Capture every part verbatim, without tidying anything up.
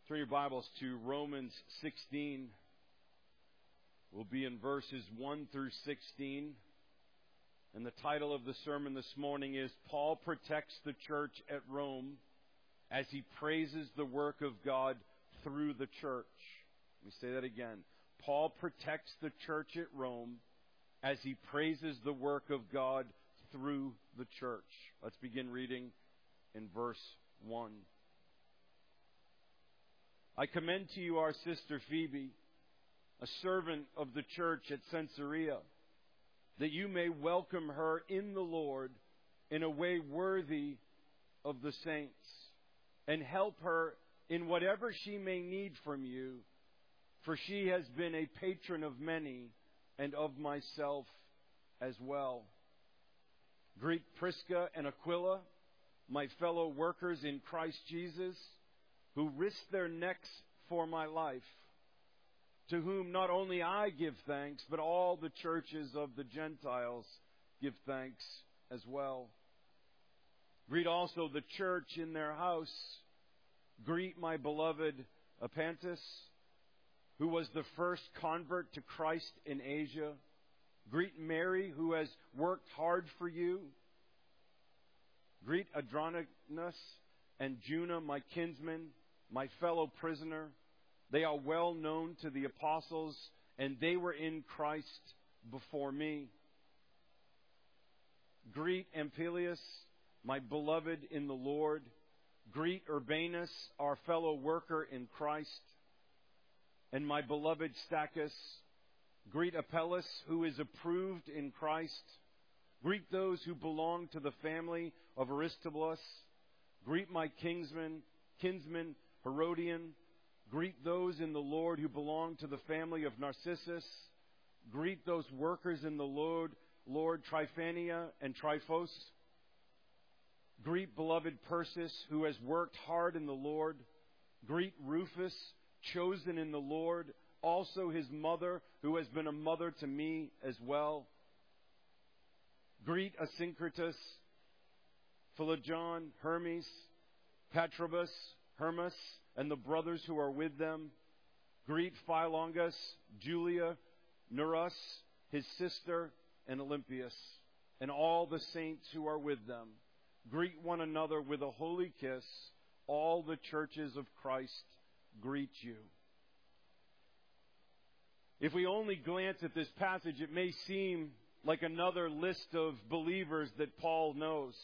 Turn your Bibles to Romans sixteen. We'll be in verses one through sixteen. And the title of the sermon this morning is Paul Protects the Church at Rome as he praises the work of God through the church. Let me say that again. Paul protects the church at Rome as he praises the work of God through the church. Let's begin reading in verse one. I commend to you our sister Phoebe, a servant of the church at Caesarea, that you may welcome her in the Lord in a way worthy of the saints, and help her in whatever she may need from you, for she has been a patron of many and of myself as well. Greet Prisca and Aquila, my fellow workers in Christ Jesus, who risked their necks for my life, to whom not only I give thanks, but all the churches of the Gentiles give thanks as well. Greet also the church in their house. Greet my beloved Epaphras, who was the first convert to Christ in Asia. Greet Mary, who has worked hard for you. Greet Andronicus and Juna, my kinsmen, my fellow prisoner. They are well known to the apostles, and they were in Christ before me. Greet Amplias, my beloved in the Lord. Greet Urbanus, our fellow worker in Christ, and my beloved Stachys. Greet Apelles, who is approved in Christ. Greet those who belong to the family of Aristobulus. Greet my kinsman, kinsman Herodian. Greet those in the Lord who belong to the family of Narcissus. Greet those workers in the Lord, Lord Tryphania and Tryphos. Greet beloved Persis, who has worked hard in the Lord. Greet Rufus, chosen in the Lord, also his mother, who has been a mother to me as well. Greet Asyncritus, Philologon, Hermes, Patrobas, Hermas, and the brothers who are with them. Greet Philologus, Julia, Nereus, his sister, and Olympias, and all the saints who are with them. Greet one another with a holy kiss. All the churches of Christ greet you. If we only glance at this passage, it may seem like another list of believers that Paul knows.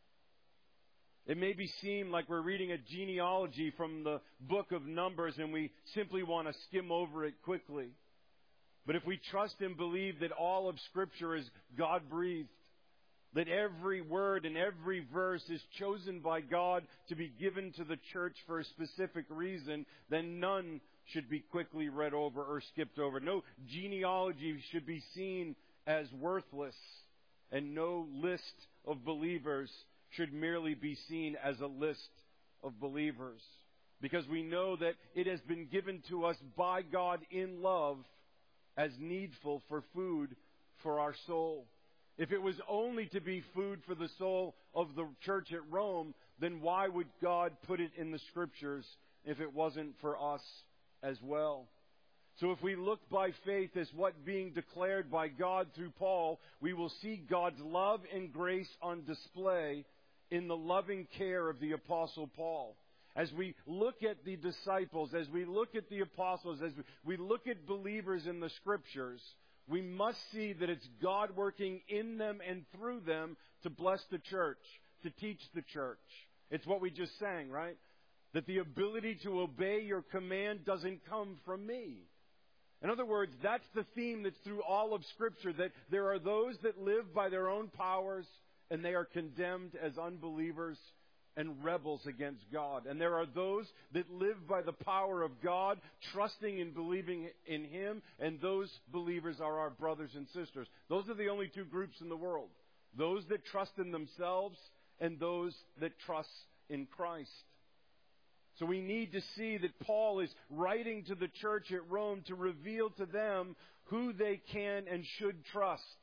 It may be seem like we're reading a genealogy from the book of Numbers and we simply want to skim over it quickly. But if we trust and believe that all of Scripture is God-breathed, that every word and every verse is chosen by God to be given to the church for a specific reason, then none should be quickly read over or skipped over. No genealogy should be seen as worthless, and no list of believers should merely be seen as a list of believers. Because we know that it has been given to us by God in love as needful for food for our soul. If it was only to be food for the soul of the church at Rome, then why would God put it in the Scriptures if it wasn't for us as well? So if we look by faith as what being declared by God through Paul, we will see God's love and grace on display in the loving care of the Apostle Paul. As we look at the disciples, as we look at the apostles, as we look at believers in the Scriptures, we must see that it's God working in them and through them to bless the church, to teach the church. It's what we just sang, right? That the ability to obey your command doesn't come from me. In other words, that's the theme that's through all of Scripture, that there are those that live by their own powers and they are condemned as unbelievers and rebels against God. And there are those that live by the power of God, trusting and believing in Him, and those believers are our brothers and sisters. Those are the only two groups in the world. Those that trust in themselves and those that trust in Christ. So we need to see that Paul is writing to the church at Rome to reveal to them who they can and should trust.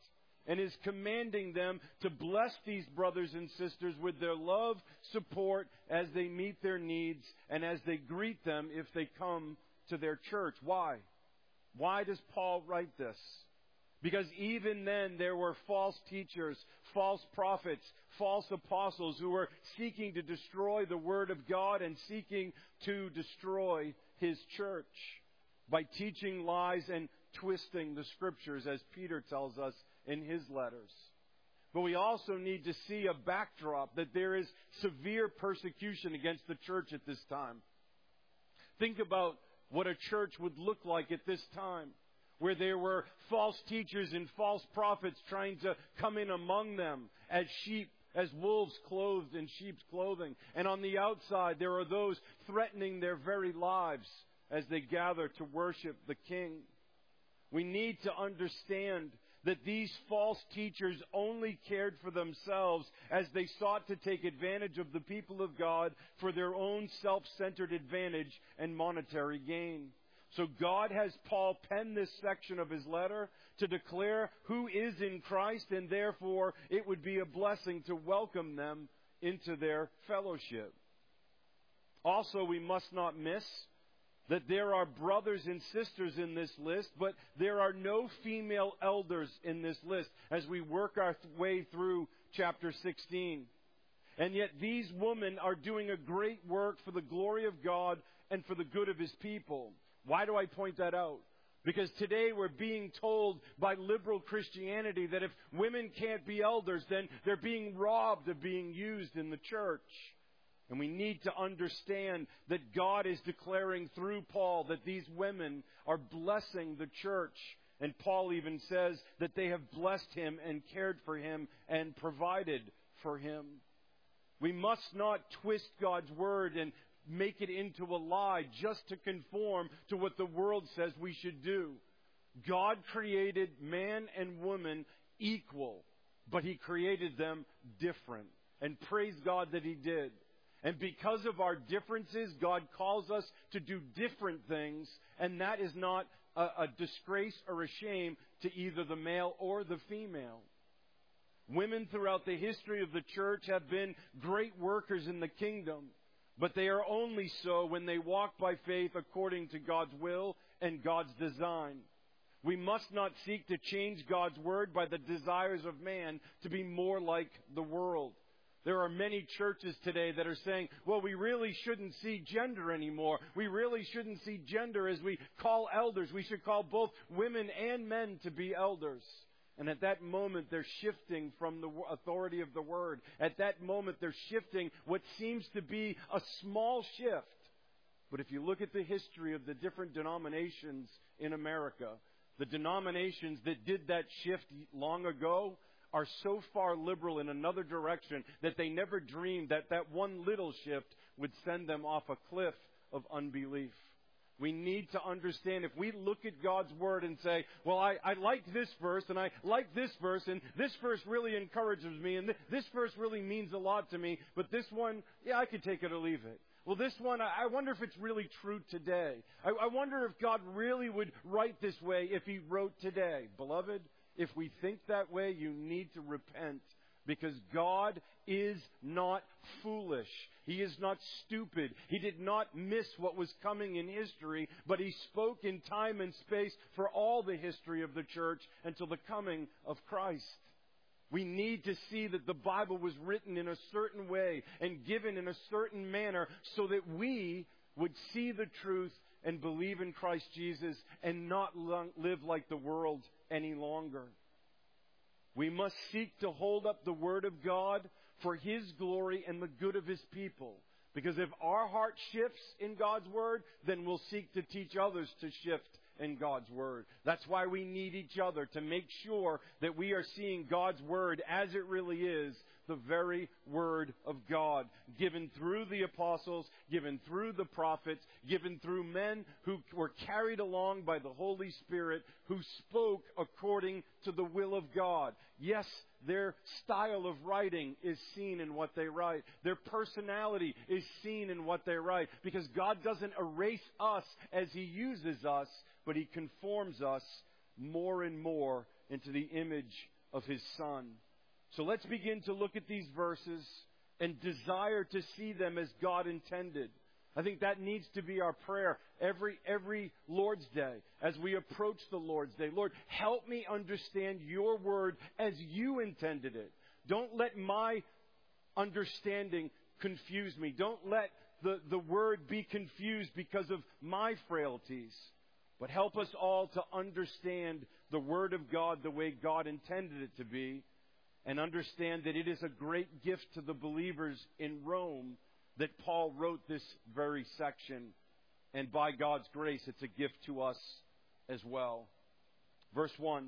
and is commanding them to bless these brothers and sisters with their love, support as they meet their needs and as they greet them if they come to their church. Why? Why does Paul write this? Because even then there were false teachers, false prophets, false apostles who were seeking to destroy the Word of God and seeking to destroy His church by teaching lies and twisting the Scriptures, as Peter tells us in his letters. But we also need to see a backdrop that there is severe persecution against the church at this time. Think about what a church would look like at this time, where there were false teachers and false prophets trying to come in among them as sheep, as wolves clothed in sheep's clothing. And on the outside, there are those threatening their very lives as they gather to worship the King. We need to understand that these false teachers only cared for themselves as they sought to take advantage of the people of God for their own self-centered advantage and monetary gain. So God has Paul pen this section of his letter to declare who is in Christ, and therefore it would be a blessing to welcome them into their fellowship. Also, we must not miss that there are brothers and sisters in this list, but there are no female elders in this list as we work our way through chapter sixteen. And yet these women are doing a great work for the glory of God and for the good of His people. Why do I point that out? Because today we're being told by liberal Christianity that if women can't be elders, then they're being robbed of being used in the church. And we need to understand that God is declaring through Paul that these women are blessing the church. And Paul even says that they have blessed him and cared for him and provided for him. We must not twist God's word and make it into a lie just to conform to what the world says we should do. God created man and woman equal, but He created them different. And praise God that He did. And because of our differences, God calls us to do different things, and that is not a, a disgrace or a shame to either the male or the female. Women throughout the history of the church have been great workers in the kingdom, but they are only so when they walk by faith according to God's will and God's design. We must not seek to change God's word by the desires of man to be more like the world. There are many churches today that are saying, well, we really shouldn't see gender anymore. We really shouldn't see gender as we call elders. We should call both women and men to be elders. And at that moment, they're shifting from the authority of the Word. At that moment, they're shifting what seems to be a small shift. But if you look at the history of the different denominations in America, the denominations that did that shift long ago are so far liberal in another direction that they never dreamed that that one little shift would send them off a cliff of unbelief. We need to understand, if we look at God's Word and say, well, I, I like this verse, and I like this verse, and this verse really encourages me, and th- this verse really means a lot to me, but this one, yeah, I could take it or leave it. Well, this one, I, I wonder if it's really true today. I, I wonder if God really would write this way if He wrote today. Beloved, if we think that way, you need to repent, because God is not foolish. He is not stupid. He did not miss what was coming in history, but He spoke in time and space for all the history of the church until the coming of Christ. We need to see that the Bible was written in a certain way and given in a certain manner so that we would see the truth and believe in Christ Jesus and not live like the world any longer. We must seek to hold up the Word of God for His glory and the good of His people. Because if our heart shifts in God's Word, then we'll seek to teach others to shift in God's Word. That's why we need each other, to make sure that we are seeing God's Word as it really is, the very Word of God, given through the apostles, given through the prophets, given through men who were carried along by the Holy Spirit, who spoke according to the will of God. Yes, their style of writing is seen in what they write. Their personality is seen in what they write, because God doesn't erase us as He uses us, but He conforms us more and more into the image of His Son. So let's begin to look at these verses and desire to see them as God intended. I think that needs to be our prayer every every Lord's Day as we approach the Lord's Day. Lord, help me understand your word as you intended it. Don't let my understanding confuse me. Don't let the, the word be confused because of my frailties. But help us all to understand the word of God the way God intended it to be, and understand that it is a great gift to the believers in Rome that Paul wrote this very section. And by God's grace, it's a gift to us as well. Verse one.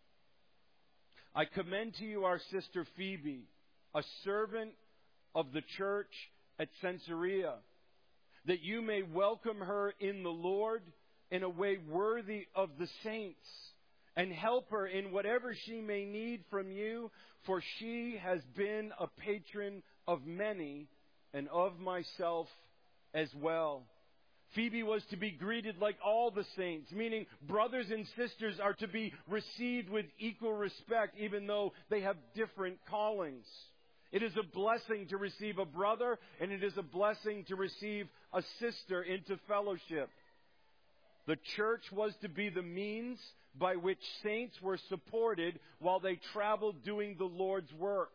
I commend to you our sister Phoebe, a servant of the church at Caesarea, that you may welcome her in the Lord in a way worthy of the saints, and help her in whatever she may need from you, for she has been a patron of many, and of myself as well. Phoebe was to be greeted like all the saints, meaning brothers and sisters are to be received with equal respect, even though they have different callings. It is a blessing to receive a brother, and it is a blessing to receive a sister into fellowship. The church was to be the means by which saints were supported while they traveled doing the Lord's work.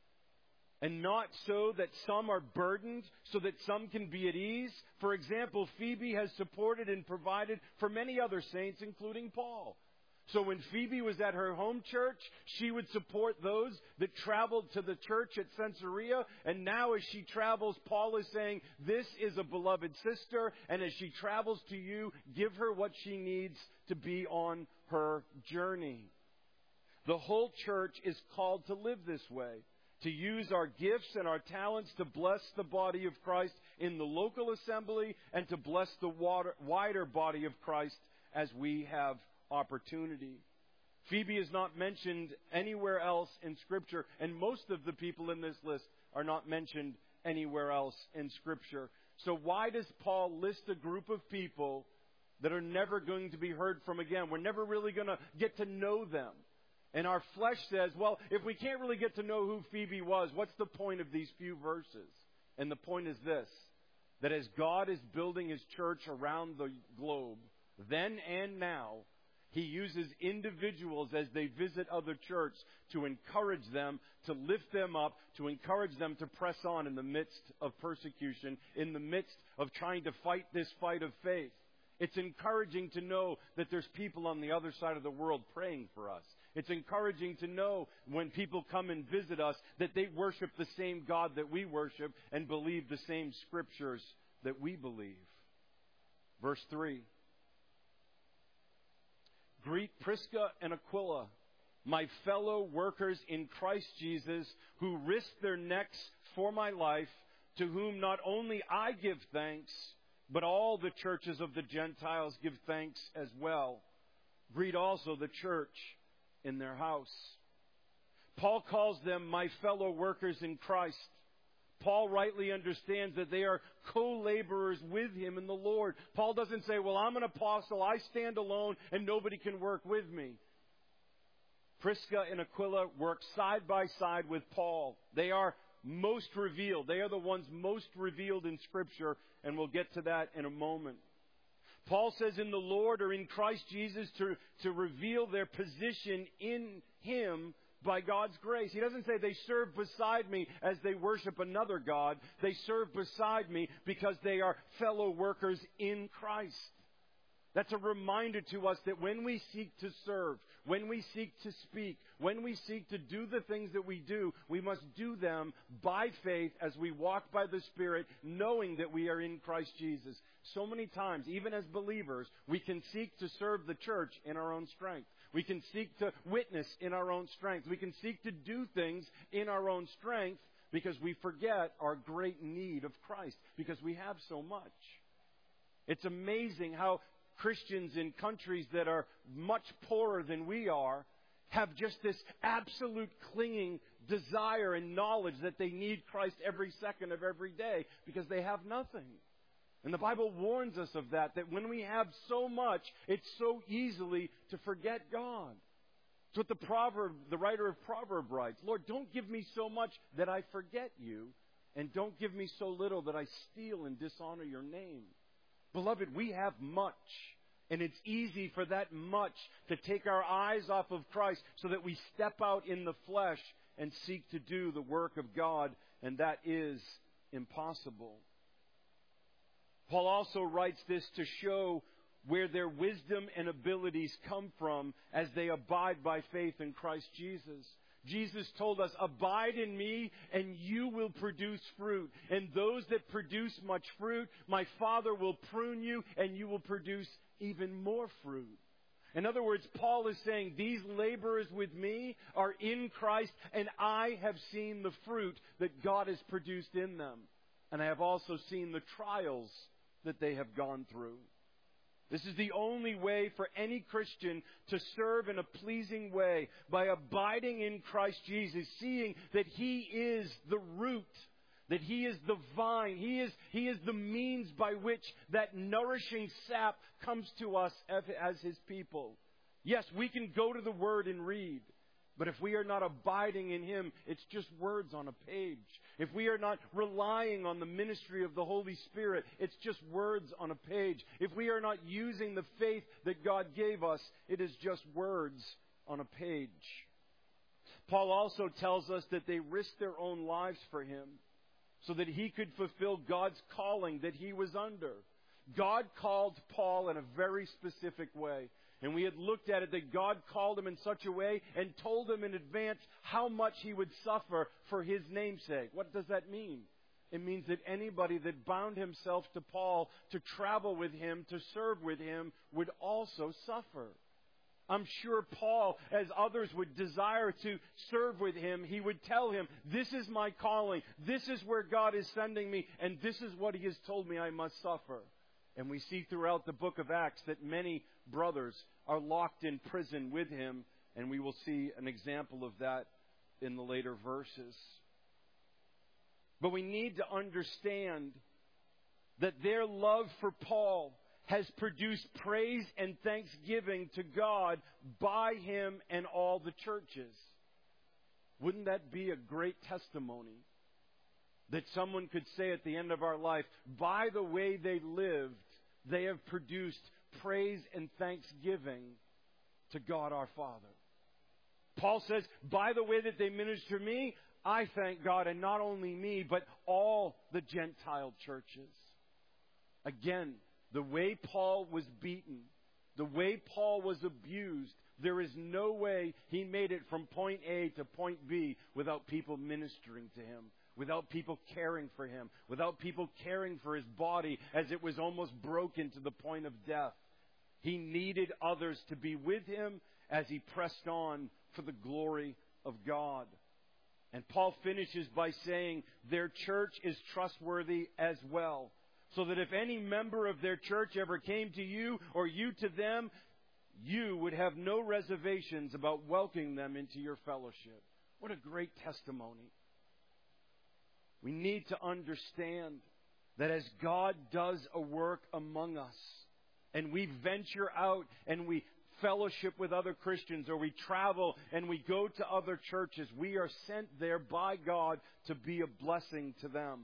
And not so that some are burdened, so that some can be at ease. For example, Phoebe has supported and provided for many other saints, including Paul. So when Phoebe was at her home church, she would support those that traveled to the church at Caesarea. And now as she travels, Paul is saying, this is a beloved sister. And as she travels to you, give her what she needs to be on her journey. The whole church is called to live this way, to use our gifts and our talents to bless the body of Christ in the local assembly, and to bless the wider body of Christ as we have opportunity. Phoebe is not mentioned anywhere else in Scripture, and most of the people in this list are not mentioned anywhere else in Scripture. So why does Paul list a group of people that are never going to be heard from again? We're never really going to get to know them. And our flesh says, well, if we can't really get to know who Phoebe was, what's the point of these few verses? And the point is this, that as God is building His church around the globe, then and now, He uses individuals as they visit other churches to encourage them, to lift them up, to encourage them to press on in the midst of persecution, in the midst of trying to fight this fight of faith. It's encouraging to know that there's people on the other side of the world praying for us. It's encouraging to know when people come and visit us that they worship the same God that we worship and believe the same scriptures that we believe. Verse three. Greet Prisca and Aquila, my fellow workers in Christ Jesus, who risked their necks for my life, to whom not only I give thanks, but all the churches of the Gentiles give thanks as well. Greet also the church in their house. Paul calls them my fellow workers in Christ. Paul rightly understands that they are co-laborers with him in the Lord. Paul doesn't say, well, I'm an apostle, I stand alone, and nobody can work with me. Prisca and Aquila work side by side with Paul. They are most revealed. They are the ones most revealed in Scripture, and we'll get to that in a moment. Paul says in the Lord, or in Christ Jesus, to, to reveal their position in Him by God's grace. He doesn't say they serve beside me as they worship another God. They serve beside me because they are fellow workers in Christ. That's a reminder to us that when we seek to serve, when we seek to speak, when we seek to do the things that we do, we must do them by faith as we walk by the Spirit, knowing that we are in Christ Jesus. So many times, even as believers, we can seek to serve the church in our own strength. We can seek to witness in our own strength. We can seek to do things in our own strength because we forget our great need of Christ, because we have so much. It's amazing how Christians in countries that are much poorer than we are have just this absolute clinging desire and knowledge that they need Christ every second of every day because they have nothing. And the Bible warns us of that, that when we have so much, it's so easily to forget God. It's what the proverb, the writer of Proverbs writes. Lord, don't give me so much that I forget you, and don't give me so little that I steal and dishonor your name. Beloved, we have much, and it's easy for that much to take our eyes off of Christ so that we step out in the flesh and seek to do the work of God, and that is impossible. Paul also writes this to show where their wisdom and abilities come from as they abide by faith in Christ Jesus. Jesus told us, abide in me and you will produce fruit. And those that produce much fruit, my Father will prune you and you will produce even more fruit. In other words, Paul is saying, these laborers with me are in Christ and I have seen the fruit that God has produced in them. And I have also seen the trials that they have gone through. This is the only way for any Christian to serve in a pleasing way, by abiding in Christ Jesus, seeing that He is the root, that He is the vine, He is, He is the means by which that nourishing sap comes to us as His people. Yes, we can go to the Word and read, but if we are not abiding in Him, it's just words on a page. If we are not relying on the ministry of the Holy Spirit, it's just words on a page. If we are not using the faith that God gave us, it is just words on a page. Paul also tells us that they risked their own lives for Him so that He could fulfill God's calling that He was under. God called Paul in a very specific way. And we had looked at it that God called him in such a way and told him in advance how much he would suffer for His namesake. What does that mean? It means that anybody that bound himself to Paul to travel with him, to serve with him, would also suffer. I'm sure Paul, as others would desire to serve with him, he would tell him, this is my calling, this is where God is sending me, and this is what He has told me I must suffer. And we see throughout the book of Acts that many brothers are locked in prison with him, and we will see an example of that in the later verses. But we need to understand that their love for Paul has produced praise and thanksgiving to God by him and all the churches. Wouldn't that be a great testimony? That someone could say at the end of our life, by the way they lived, they have produced praise and thanksgiving to God our Father. Paul says, by the way that they minister me, I thank God, and not only me, but all the Gentile churches. Again, the way Paul was beaten, the way Paul was abused, there is no way he made it from point A to point B without people ministering to him, without people caring for him, without people caring for his body as it was almost broken to the point of death. He needed others to be with him as he pressed on for the glory of God. And Paul finishes by saying their church is trustworthy as well. So that if any member of their church ever came to you or you to them, you would have no reservations about welcoming them into your fellowship. What a great testimony. We need to understand that as God does a work among us, and we venture out and we fellowship with other Christians, or we travel and we go to other churches, we are sent there by God to be a blessing to them.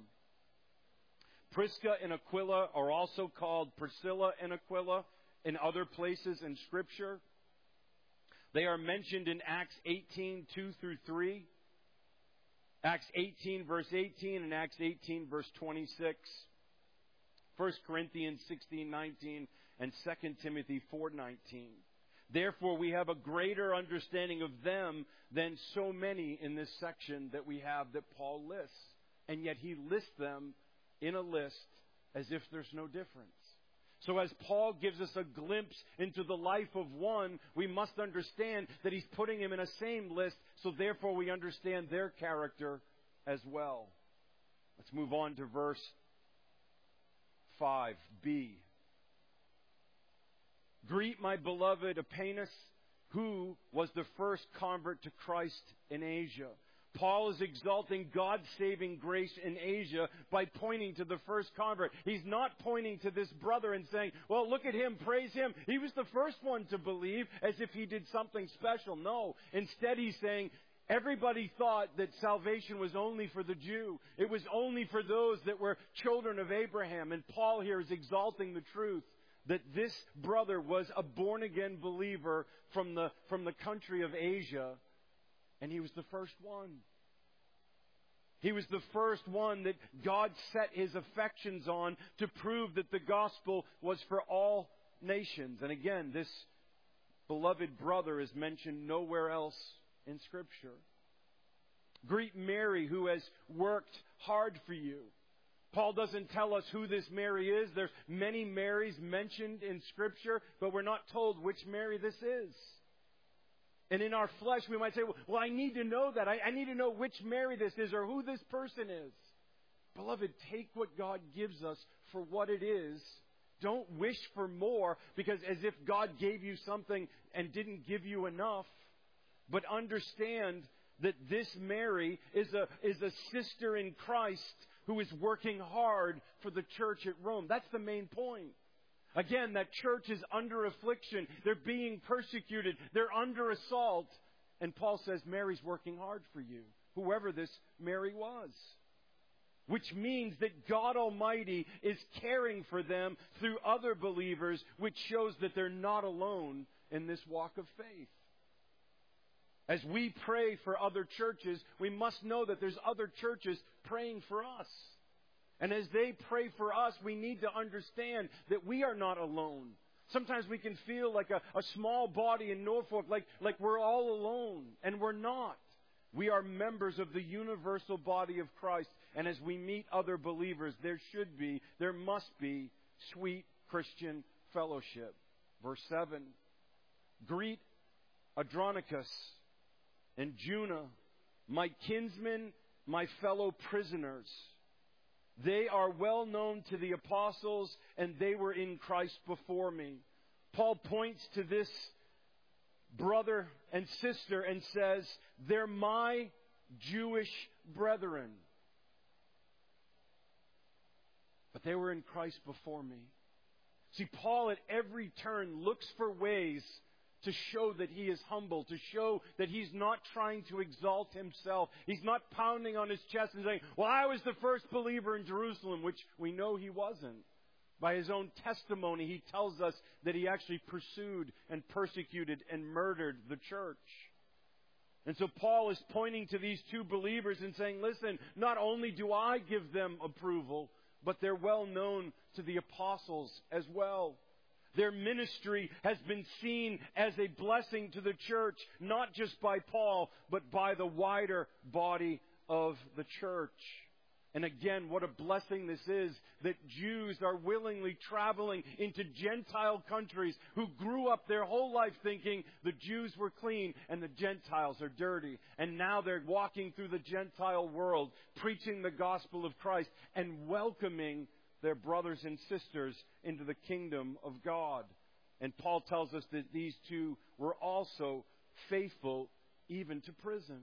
Prisca and Aquila are also called Priscilla and Aquila in other places in Scripture. They are mentioned in Acts eighteen, two through three. Acts eighteen, verse eighteen, and Acts eighteen, verse twenty-six. First Corinthians sixteen, nineteen, and Second Timothy four, nineteen. Therefore, we have a greater understanding of them than so many in this section that we have that Paul lists. And yet he lists them in a list as if there's no difference. So as Paul gives us a glimpse into the life of one, we must understand that he's putting him in a same list, so therefore we understand their character as well. Let's move on to verse five b. Greet my beloved Epaenetus, who was the first convert to Christ in Asia. Paul is exalting God's saving grace in Asia by pointing to the first convert. He's not pointing to this brother and saying, well, look at him, praise him. He was the first one to believe, as if he did something special. No. Instead, he's saying, everybody thought that salvation was only for the Jew. It was only for those that were children of Abraham. And Paul here is exalting the truth that this brother was a born-again believer from the, from the country of Asia. And he was the first one. He was the first one that God set His affections on to prove that the gospel was for all nations. And again, this beloved brother is mentioned nowhere else in Scripture. Greet Mary, who has worked hard for you. Paul doesn't tell us who this Mary is. There's many Marys mentioned in Scripture, but we're not told which Mary this is. And in our flesh, we might say, well, I need to know that. I, I need to know which Mary this is or who this person is. Beloved, take what God gives us for what it is. Don't wish for more, because as if God gave you something and didn't give you enough. But understand that this Mary is a, is a sister in Christ who is working hard for the church at Rome. That's the main point. Again, that church is under affliction. They're being persecuted. They're under assault. And Paul says, Mary's working hard for you, whoever this Mary was. Which means that God Almighty is caring for them through other believers, which shows that they're not alone in this walk of faith. As we pray for other churches, we must know that there's other churches praying for us. And as they pray for us, we need to understand that we are not alone. Sometimes we can feel like a, a small body in Norfolk, like, like we're all alone, and we're not. We are members of the universal body of Christ, and as we meet other believers, there should be, there must be sweet Christian fellowship. Verse seven, greet Andronicus and Juna, my kinsmen, my fellow prisoners. They are well known to the apostles, and they were in Christ before me. Paul points to this brother and sister and says, they're my Jewish brethren. But they were in Christ before me. See, Paul at every turn looks for ways to show that he is humble, to show that he's not trying to exalt himself. He's not pounding on his chest and saying, well, I was the first believer in Jerusalem, which we know he wasn't. By his own testimony, he tells us that he actually pursued and persecuted and murdered the church. And so Paul is pointing to these two believers and saying, listen, not only do I give them approval, but they're well known to the apostles as well. Their ministry has been seen as a blessing to the church, not just by Paul, but by the wider body of the church. And again, what a blessing this is that Jews are willingly traveling into Gentile countries who grew up their whole life thinking the Jews were clean and the Gentiles are dirty. And now they're walking through the Gentile world, preaching the gospel of Christ and welcoming their brothers and sisters into the kingdom of God. And Paul tells us that these two were also faithful even to prison.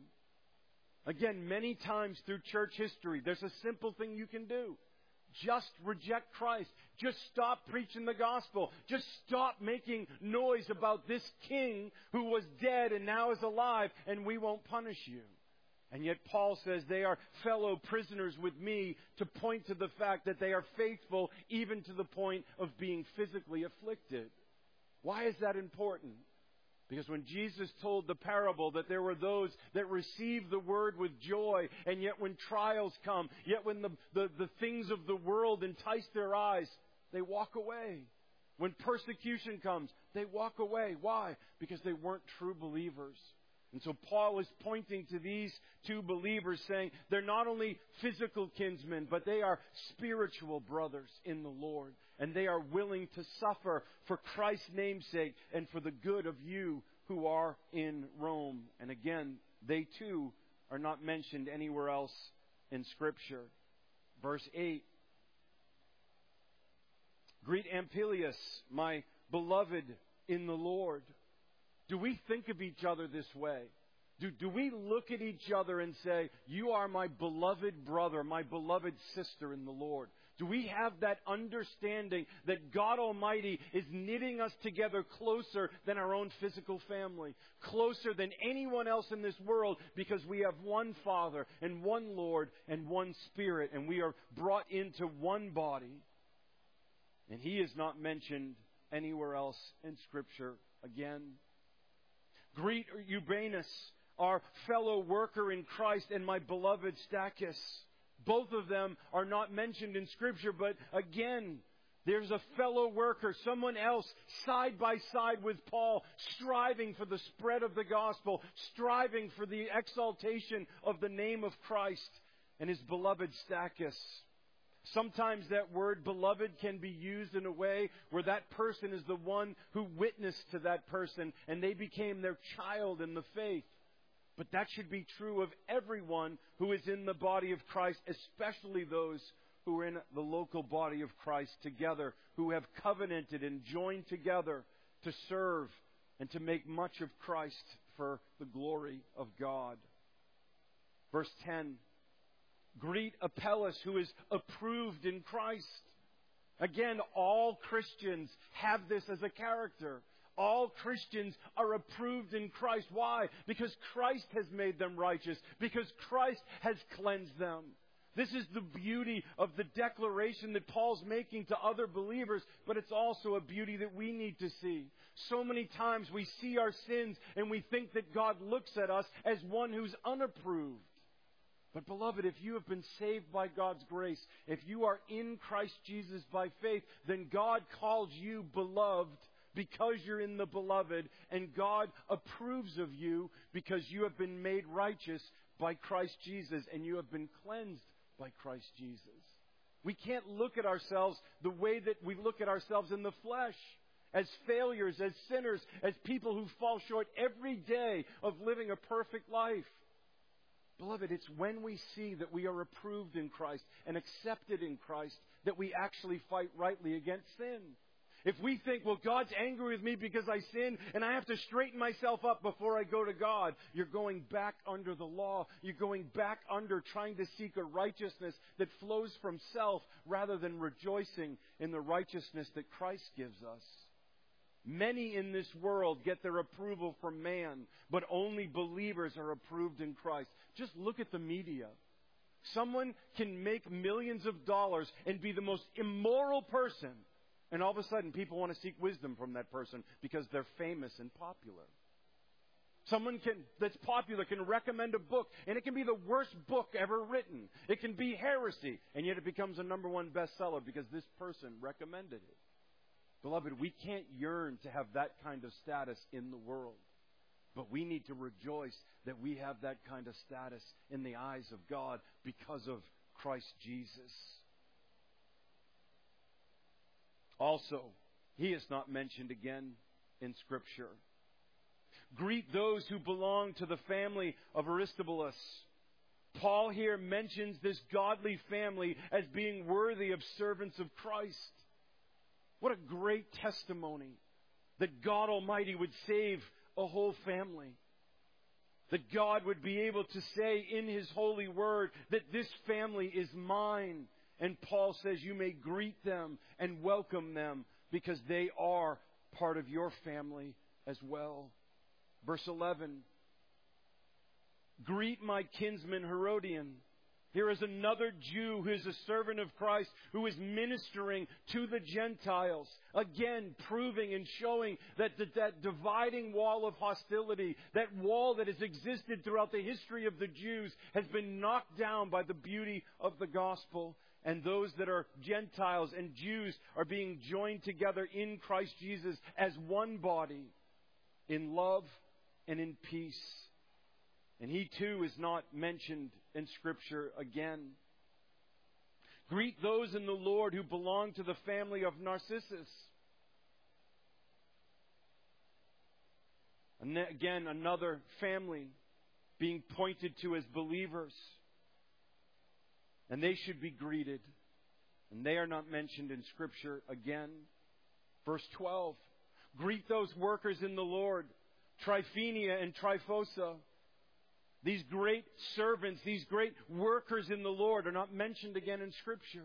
Again, many times through church history, there's a simple thing you can do. Just reject Christ. Just stop preaching the gospel. Just stop making noise about this king who was dead and now is alive, and we won't punish you. And yet Paul says they are fellow prisoners with me to point to the fact that they are faithful even to the point of being physically afflicted. Why is that important? Because when Jesus told the parable that there were those that received the word with joy, and yet when trials come, yet when the, the, the things of the world entice their eyes, they walk away. When persecution comes, they walk away. Why? Because they weren't true believers. And so Paul is pointing to these two believers saying they're not only physical kinsmen, but they are spiritual brothers in the Lord. And they are willing to suffer for Christ's name's sake and for the good of you who are in Rome. And again, they too are not mentioned anywhere else in Scripture. Verse eight. Greet Amplias, my beloved in the Lord. Do we think of each other this way? Do, do we look at each other and say, you are my beloved brother, my beloved sister in the Lord? Do we have that understanding that God Almighty is knitting us together closer than our own physical family, closer than anyone else in this world, because we have one Father and one Lord and one Spirit, and we are brought into one body? And He is not mentioned anywhere else in Scripture again. Greet Urbanus, our fellow worker in Christ, and my beloved Stachys. Both of them are not mentioned in Scripture, but again, there's a fellow worker, someone else, side by side with Paul, striving for the spread of the gospel, striving for the exaltation of the name of Christ, and his beloved Stachys. Sometimes that word beloved can be used in a way where that person is the one who witnessed to that person, and they became their child in the faith. But that should be true of everyone who is in the body of Christ, especially those who are in the local body of Christ together, who have covenanted and joined together to serve and to make much of Christ for the glory of God. Verse ten, greet Apelles, who is approved in Christ. Again, all Christians have this as a character. All Christians are approved in Christ. Why? Because Christ has made them righteous. Because Christ has cleansed them. This is the beauty of the declaration that Paul's making to other believers, but it's also a beauty that we need to see. So many times we see our sins and we think that God looks at us as one who's unapproved. But beloved, if you have been saved by God's grace, if you are in Christ Jesus by faith, then God calls you beloved because you're in the beloved, and God approves of you because you have been made righteous by Christ Jesus and you have been cleansed by Christ Jesus. We can't look at ourselves the way that we look at ourselves in the flesh, as failures, as sinners, as people who fall short every day of living a perfect life. Beloved, it's when we see that we are approved in Christ and accepted in Christ that we actually fight rightly against sin. If we think, well, God's angry with me because I sin and I have to straighten myself up before I go to God, you're going back under the law. You're going back under trying to seek a righteousness that flows from self rather than rejoicing in the righteousness that Christ gives us. Many in this world get their approval from man, but only believers are approved in Christ. Just look at the media. Someone can make millions of dollars and be the most immoral person, and all of a sudden, people want to seek wisdom from that person because they're famous and popular. Someone can, that's popular can recommend a book, and it can be the worst book ever written. It can be heresy, and yet it becomes a number one bestseller because this person recommended it. Beloved, we can't yearn to have that kind of status in the world. But we need to rejoice that we have that kind of status in the eyes of God because of Christ Jesus. Also, he is not mentioned again in Scripture. Greet those who belong to the family of Aristobulus. Paul here mentions this godly family as being worthy of servants of Christ. What a great testimony that God Almighty would save a whole family. That God would be able to say in His holy word that this family is mine. And Paul says you may greet them and welcome them because they are part of your family as well. Verse eleven. Greet my kinsman Herodian. Here is another Jew who is a servant of Christ, who is ministering to the Gentiles. Again, proving and showing that that, that dividing wall of hostility, that wall that has existed throughout the history of the Jews, has been knocked down by the beauty of the gospel. And those that are Gentiles and Jews are being joined together in Christ Jesus as one body, in love and in peace. And he too is not mentioned in Scripture again. Greet those in the Lord who belong to the family of Narcissus. And again, another family being pointed to as believers. And they should be greeted. And they are not mentioned in Scripture again. Verse twelve. Greet those workers in the Lord, Tryphenia and Tryphosa. These great servants, these great workers in the Lord are not mentioned again in Scripture.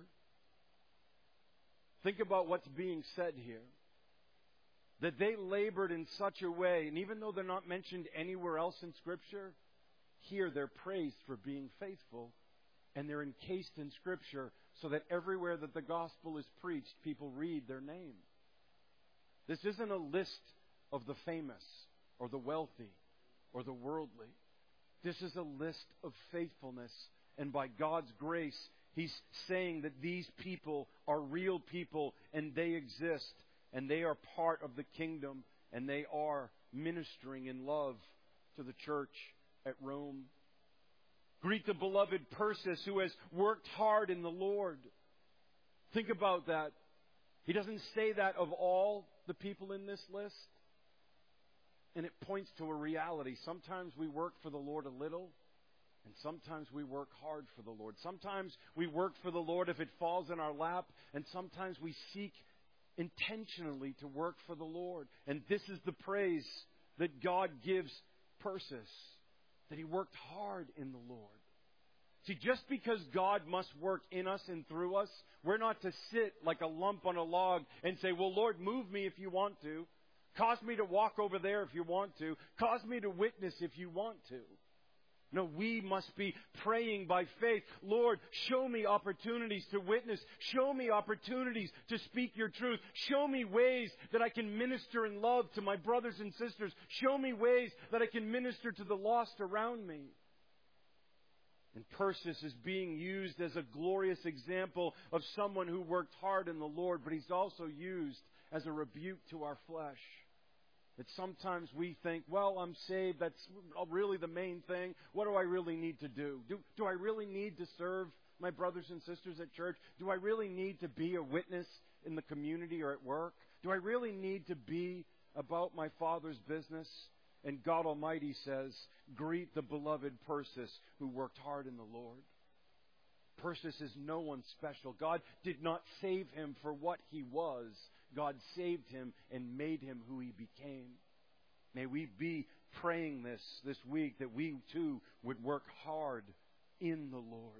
Think about what's being said here. That they labored in such a way, and even though they're not mentioned anywhere else in Scripture, here they're praised for being faithful, and they're encased in Scripture so that everywhere that the gospel is preached, people read their name. This isn't a list of the famous or the wealthy or the worldly. This is a list of faithfulness, and by God's grace, He's saying that these people are real people and they exist. And they are part of the kingdom, and they are ministering in love to the church at Rome. Greet the beloved Persis, who has worked hard in the Lord. Think about that. He doesn't say that of all the people in this list. And it points to a reality. Sometimes we work for the Lord a little, and sometimes we work hard for the Lord. Sometimes we work for the Lord if it falls in our lap, and sometimes we seek intentionally to work for the Lord. And this is the praise that God gives Persis, that he worked hard in the Lord. See, just because God must work in us and through us, we're not to sit like a lump on a log and say, well, Lord, move me if you want to. Cause me to walk over there if you want to. Cause me to witness if you want to. No, we must be praying by faith. Lord, show me opportunities to witness. Show me opportunities to speak your truth. Show me ways that I can minister in love to my brothers and sisters. Show me ways that I can minister to the lost around me. And Persis is being used as a glorious example of someone who worked hard in the Lord, but he's also used as a rebuke to our flesh. That sometimes we think, well, I'm saved. That's really the main thing. What do I really need to do? Do, do I really need to serve my brothers and sisters at church? Do I really need to be a witness in the community or at work? Do I really need to be about my Father's business? And God Almighty says, greet the beloved Persis who worked hard in the Lord. Persis is no one special. God did not save him for what he was. God saved him and made him who he became. May we be praying this this week, that we too would work hard in the Lord.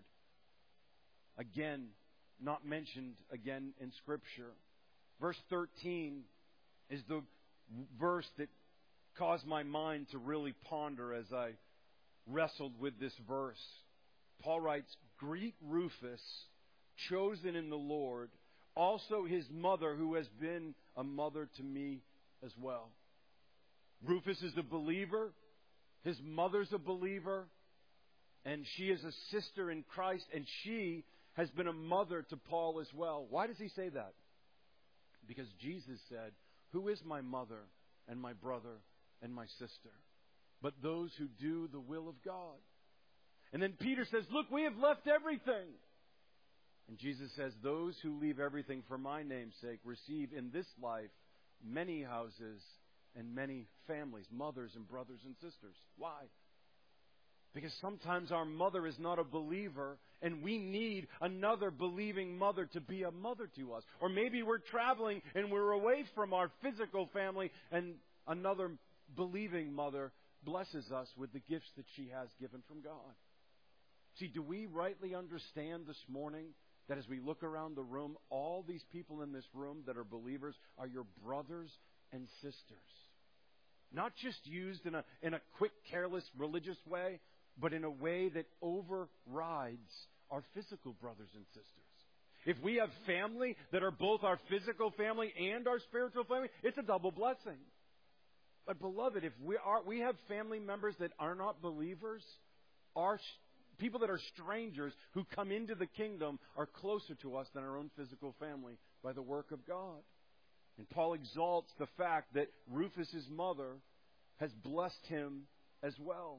Again, not mentioned again in Scripture. Verse thirteen is the verse that caused my mind to really ponder as I wrestled with this verse. Paul writes, greet Rufus, chosen in the Lord, also his mother, who has been a mother to me as well. Rufus is a believer. His mother's a believer. And she is a sister in Christ. And she has been a mother to Paul as well. Why does he say that? Because Jesus said, who is my mother and my brother and my sister? But those who do the will of God. And then Peter says, look, we have left everything. And Jesus says, those who leave everything for my name's sake receive in this life many houses and many families, mothers and brothers and sisters. Why? Because sometimes our mother is not a believer, and we need another believing mother to be a mother to us. Or maybe we're traveling and we're away from our physical family, and another believing mother blesses us with the gifts that she has given from God. See, do we rightly understand this morning that as we look around the room, all these people in this room that are believers are your brothers and sisters? Not just used in a, in a quick, careless, religious way, but in a way that overrides our physical brothers and sisters. If we have family that are both our physical family and our spiritual family, it's a double blessing. But beloved, if we are, we have family members that are not believers, our people that are strangers who come into the kingdom are closer to us than our own physical family by the work of God. And Paul exalts the fact that Rufus' mother has blessed him as well.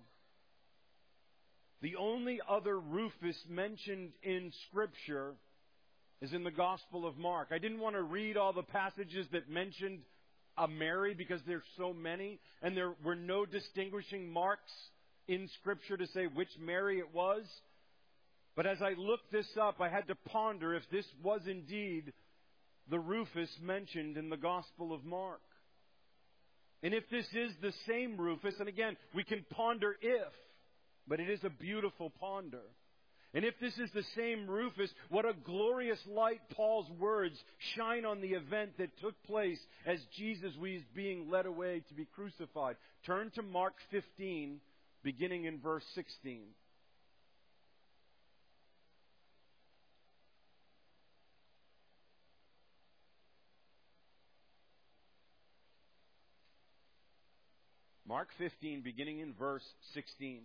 The only other Rufus mentioned in Scripture is in the Gospel of Mark. I didn't want to read all the passages that mentioned a Mary because there's so many, and there were no distinguishing marks in Scripture to say which Mary it was. But as I looked this up, I had to ponder if this was indeed the Rufus mentioned in the Gospel of Mark. And if this is the same Rufus, and again, we can ponder if, but it is a beautiful ponder. And if this is the same Rufus, what a glorious light Paul's words shine on the event that took place as Jesus was being led away to be crucified. Turn to Mark fifteen, beginning in verse sixteen. Mark fifteen, beginning in verse sixteen.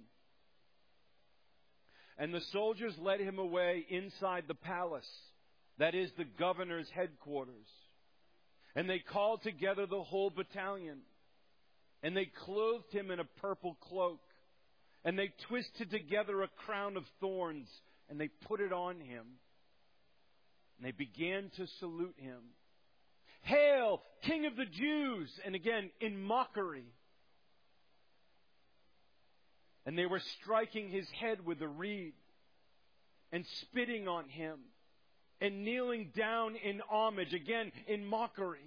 And the soldiers led him away inside the palace, that is the governor's headquarters. And they called together the whole battalion. And they clothed him in a purple cloak. And they twisted together a crown of thorns, and they put it on him. And they began to salute him. Hail, King of the Jews! And again, in mockery. And they were striking his head with a reed and spitting on him and kneeling down in homage, again in mockery.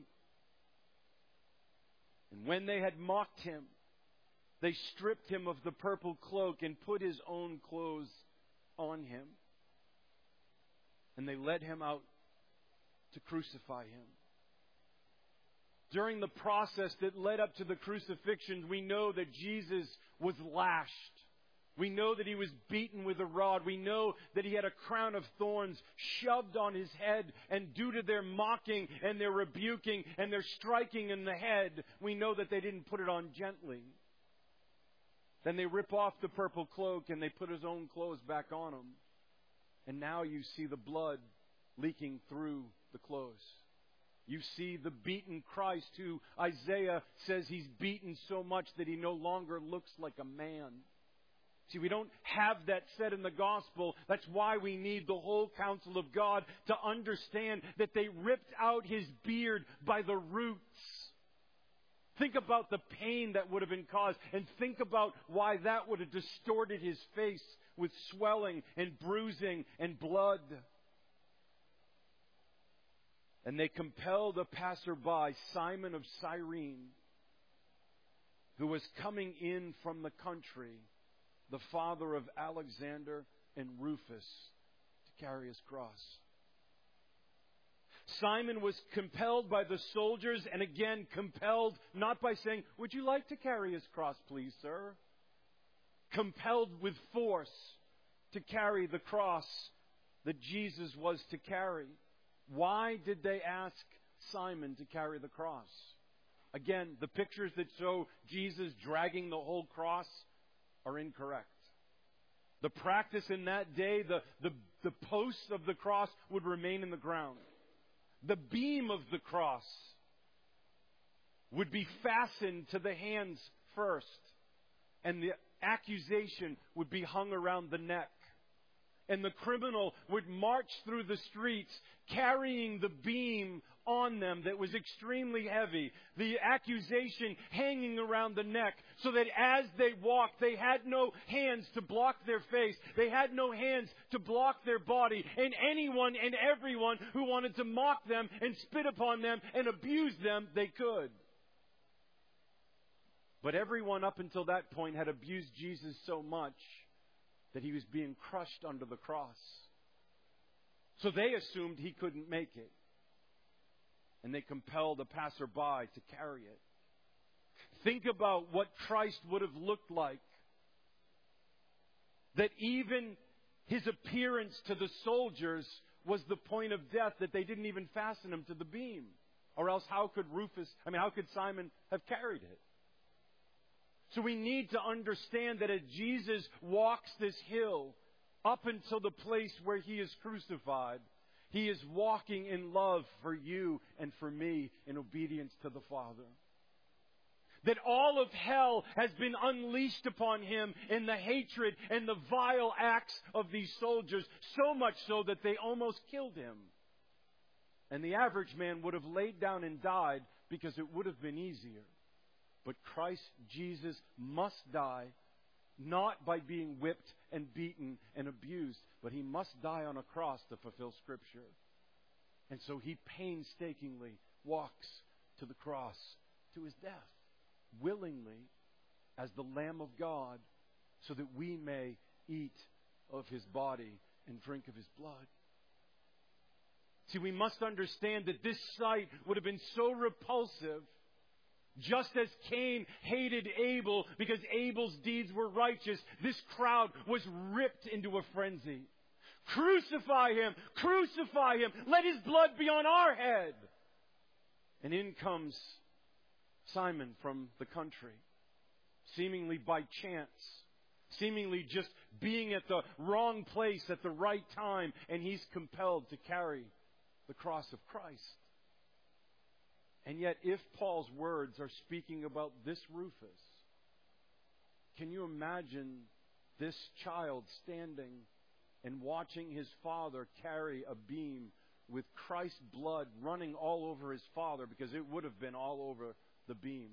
And when they had mocked him, they stripped him of the purple cloak and put his own clothes on him. And they led him out to crucify him. During the process that led up to the crucifixion, we know that Jesus was lashed. We know that he was beaten with a rod. We know that he had a crown of thorns shoved on his head. And due to their mocking and their rebuking and their striking in the head, we know that they didn't put it on gently. Then they rip off the purple cloak and they put his own clothes back on him. And now you see the blood leaking through the clothes. You see the beaten Christ, who Isaiah says he's beaten so much that he no longer looks like a man. See, we don't have that said in the gospel. That's why we need the whole counsel of God to understand that they ripped out his beard by the roots. Think about the pain that would have been caused, and think about why that would have distorted his face with swelling and bruising and blood. And they compelled a passerby, Simon of Cyrene, who was coming in from the country, the father of Alexander and Rufus, to carry his cross. Simon was compelled by the soldiers, and again compelled not by saying, "Would you like to carry his cross, please, sir?" Compelled with force to carry the cross that Jesus was to carry. Why did they ask Simon to carry the cross? Again, the pictures that show Jesus dragging the whole cross are incorrect. The practice in that day, the, the, the posts of the cross would remain in the ground. The beam of the cross would be fastened to the hands first, and the accusation would be hung around the neck. And the criminal would march through the streets carrying the beam on them that was extremely heavy, the accusation hanging around the neck, so that as they walked, they had no hands to block their face. They had no hands to block their body. And anyone and everyone who wanted to mock them and spit upon them and abuse them, they could. But everyone up until that point had abused Jesus so much that he was being crushed under the cross. So they assumed he couldn't make it. And they compelled a passerby to carry it. Think about what Christ would have looked like. That even his appearance to the soldiers was the point of death, that they didn't even fasten him to the beam. Or else how could Rufus, I mean, how could Simon have carried it? So we need to understand that as Jesus walks this hill up until the place where he is crucified, he is walking in love for you and for me in obedience to the Father. That all of hell has been unleashed upon him in the hatred and the vile acts of these soldiers, so much so that they almost killed him. And the average man would have laid down and died because it would have been easier. But Christ Jesus must die, not by being whipped and beaten and abused, but he must die on a cross to fulfill Scripture. And so he painstakingly walks to the cross, to his death, willingly, as the Lamb of God so that we may eat of His body and drink of His blood. See, we must understand that this sight would have been so repulsive, just as Cain hated Abel because Abel's deeds were righteous. This crowd was ripped into a frenzy. Crucify him! Crucify him! Let his blood be on our head! And in comes Simon from the country, seemingly by chance, seemingly just being at the wrong place at the right time, and he's compelled to carry the cross of Christ. And yet, if Paul's words are speaking about this Rufus, can you imagine this child standing and watching his father carry a beam with Christ's blood running all over his father, because it would have been all over the beam?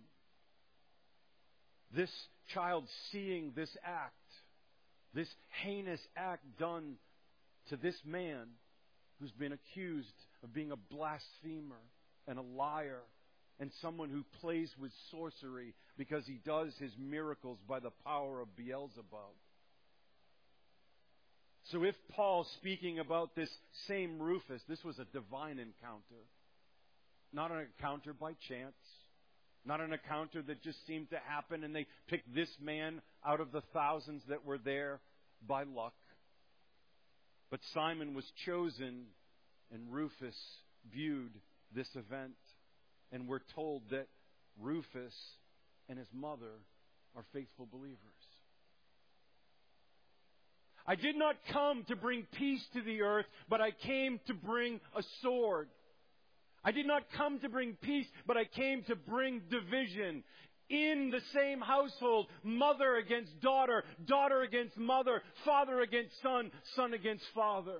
This child seeing this act, this heinous act done to this man who's been accused of being a blasphemer and a liar and someone who plays with sorcery because he does his miracles by the power of Beelzebub. So if Paul's speaking about this same Rufus, this was a divine encounter. Not an encounter by chance. Not an encounter that just seemed to happen and they picked this man out of the thousands that were there by luck. But Simon was chosen, and Rufus viewed this event. And we're told that Rufus and his mother are faithful believers. I did not come to bring peace to the earth, but I came to bring a sword. I did not come to bring peace, but I came to bring division. In the same household, mother against daughter, daughter against mother, father against son, son against father.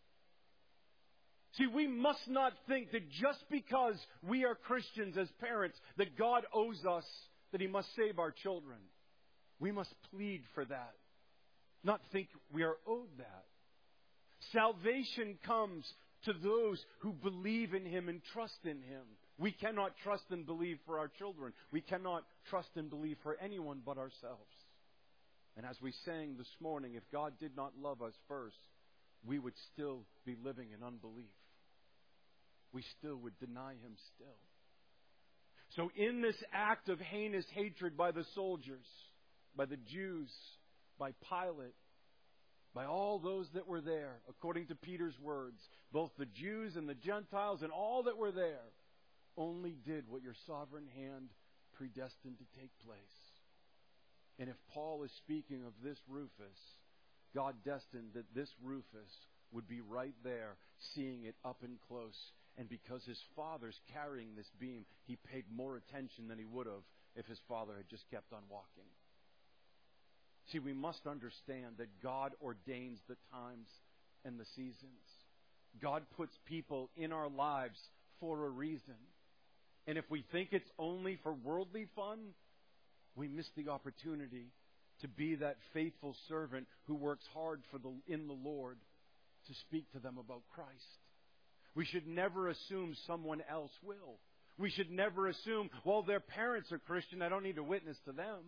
See, we must not think that just because we are Christians as parents, that God owes us that He must save our children. We must plead for that, not think we are owed that. Salvation comes to those who believe in Him and trust in Him. We cannot trust and believe for our children. We cannot trust and believe for anyone but ourselves. And as we sang this morning, if God did not love us first, we would still be living in unbelief. We still would deny Him still. So in this act of heinous hatred by the soldiers, by the Jews, by Pilate, by all those that were there, according to Peter's words, both the Jews and the Gentiles and all that were there, only did what your sovereign hand predestined to take place. And if Paul is speaking of this Rufus, God destined that this Rufus would be right there, seeing it up and close. And because his father's carrying this beam, he paid more attention than he would have if his father had just kept on walking. See, we must understand that God ordains the times and the seasons. God puts people in our lives for a reason. And if we think it's only for worldly fun, we miss the opportunity to be that faithful servant who works hard for the in the Lord to speak to them about Christ. We should never assume someone else will. We should never assume, well, their parents are Christian, I don't need to witness to them.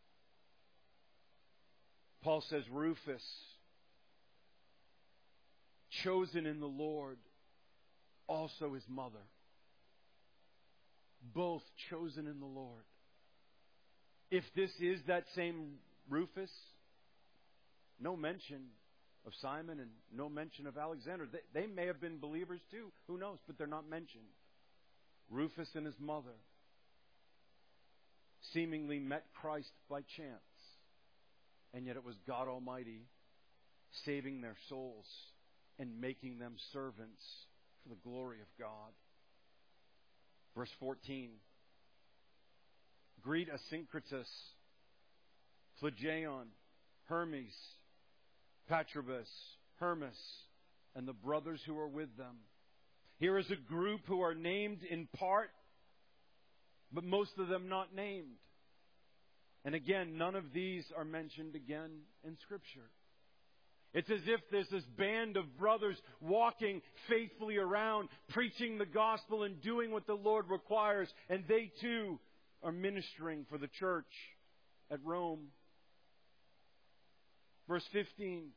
Paul says, Rufus, chosen in the Lord, also his mother. Both chosen in the Lord. If this is that same Rufus, no mention of Simon and no mention of Alexander. They, they may have been believers too. Who knows? But they're not mentioned. Rufus and his mother seemingly met Christ by chance. And yet it was God Almighty saving their souls and making them servants for the glory of God. Verse fourteen. Greet Asyncritus, Phlegon, Hermes, Patrobas, Hermas, and the brothers who are with them. Here is a group who are named in part, but most of them not named. And again, none of these are mentioned again in Scripture. It's as if there's this band of brothers walking faithfully around, preaching the gospel and doing what the Lord requires, and they too are ministering for the church at Rome. Verse fifteen.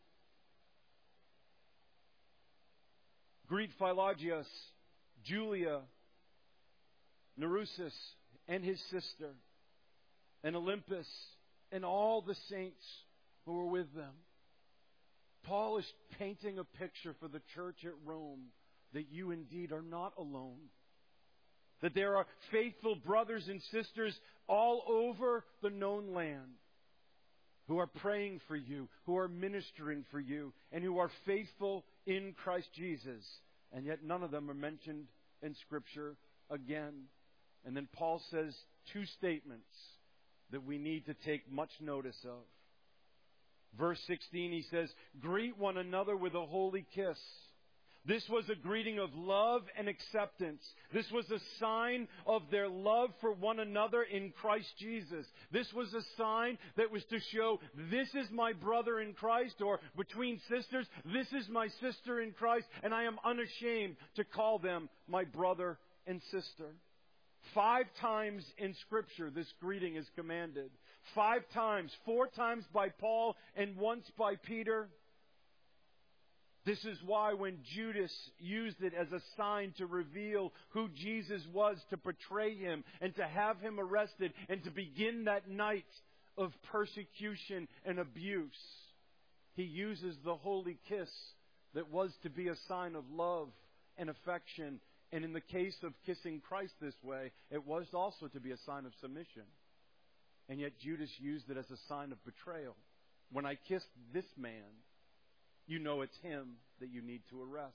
Greet Philologus, Julia, Nereus, and his sister, and Olympus, and all the saints who were with them. Paul is painting a picture for the church at Rome that you indeed are not alone. That there are faithful brothers and sisters all over the known land who are praying for you, who are ministering for you, and who are faithful in Christ Jesus. And yet none of them are mentioned in Scripture again. And then Paul says two statements that we need to take much notice of. Verse sixteen, he says, greet one another with a holy kiss. This was a greeting of love and acceptance. This was a sign of their love for one another in Christ Jesus. This was a sign that was to show, this is my brother in Christ, or between sisters, this is my sister in Christ, and I am unashamed to call them my brother and sister. Five times in Scripture this greeting is commanded. Five times. Four times by Paul and once by Peter. This is why when Judas used it as a sign to reveal who Jesus was, to portray him and to have him arrested and to begin that night of persecution and abuse, he uses the holy kiss that was to be a sign of love and affection. And in the case of kissing Christ this way, it was also to be a sign of submission. And yet Judas used it as a sign of betrayal. When I kiss this man, you know it's him that you need to arrest.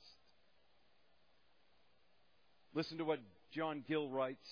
Listen to what John Gill writes.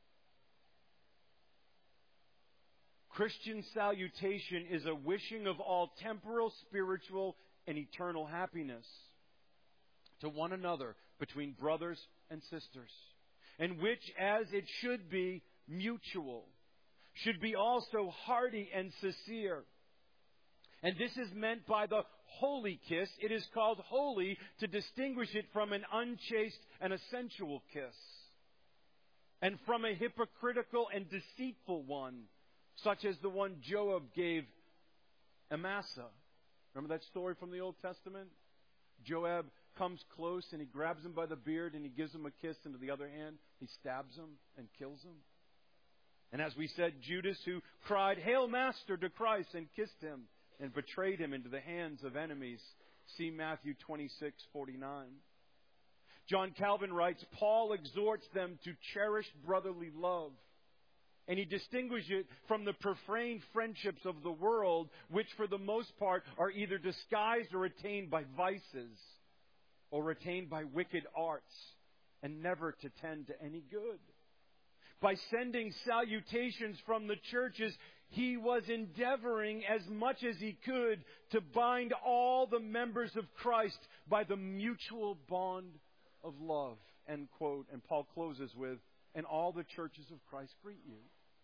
Christian salutation is a wishing of all temporal, spiritual, and eternal happiness to one another between brothers and sisters, and which, as it should be, mutual, should be also hearty and sincere. And this is meant by the holy kiss. It is called holy to distinguish it from an unchaste and a sensual kiss, and from a hypocritical and deceitful one, such as the one Joab gave Amasa. Remember that story from the Old Testament? Joab comes close and he grabs him by the beard and he gives him a kiss, and to the other hand he stabs him and kills him. And as we said, Judas, who cried, "Hail, Master," to Christ and kissed him and betrayed him into the hands of enemies. See Matthew twenty-six forty-nine. John Calvin writes, Paul exhorts them to cherish brotherly love. And he distinguishes it from the profane friendships of the world, which for the most part are either disguised or attained by vices, or attained by wicked arts, and never to tend to any good. By sending salutations from the churches, he was endeavoring as much as he could to bind all the members of Christ by the mutual bond of love. End quote. And Paul closes with, and all the churches of Christ greet you.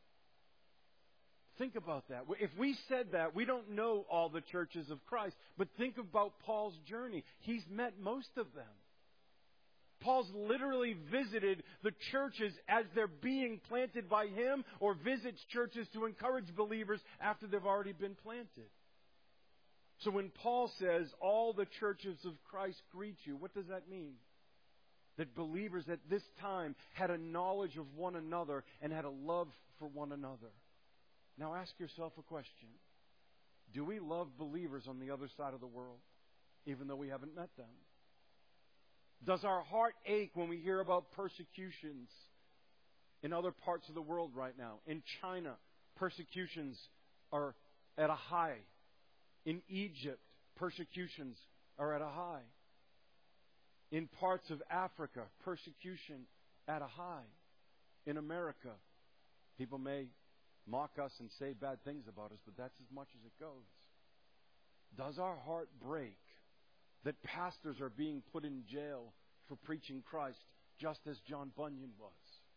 Think about that. If we said that, we don't know all the churches of Christ. But think about Paul's journey. He's met most of them. Paul's literally visited the churches as they're being planted by him, or visits churches to encourage believers after they've already been planted. So when Paul says, all the churches of Christ greet you, what does that mean? That believers at this time had a knowledge of one another and had a love for one another. Now ask yourself a question. Do we love believers on the other side of the world, even though we haven't met them? Does our heart ache when we hear about persecutions in other parts of the world right now? In China, persecutions are at a high. In Egypt, persecutions are at a high. In parts of Africa, persecution at a high. In America, people may mock us and say bad things about us, but that's as much as it goes. Does our heart break that pastors are being put in jail for preaching Christ, just as John Bunyan was?